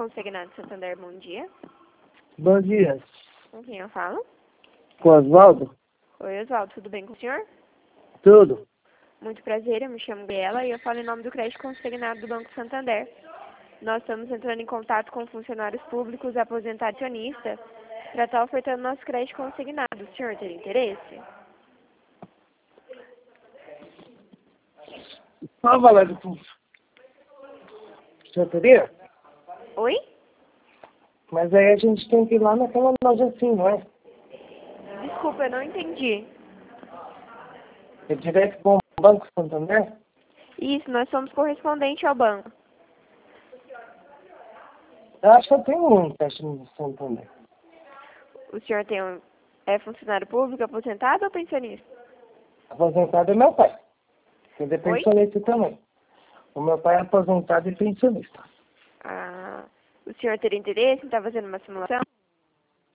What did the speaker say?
Consignado Santander, bom dia. Bom dia. Com quem eu falo? Com Oswaldo? Oi, Oswaldo, tudo bem com o senhor? Tudo. Muito prazer, eu me chamo Gabriela e eu falo em nome do crédito consignado do Banco Santander. Nós estamos entrando em contato com funcionários públicos aposentadonistas para estar ofertando nosso crédito consignado. O senhor tem interesse? Qual o valor do curso? Já teria? Oi? Mas aí a gente tem que ir lá naquela loja assim, não é? Desculpa, eu não entendi. É direto com o Banco Santander? Isso, nós somos correspondente ao banco. Eu acho que eu tenho um teste no Santander. O senhor é funcionário público aposentado ou pensionista? Aposentado é meu pai. Ele é Oi? pensionista também. O meu pai é aposentado e pensionista. Ah, o senhor teria interesse em estar fazendo uma simulação?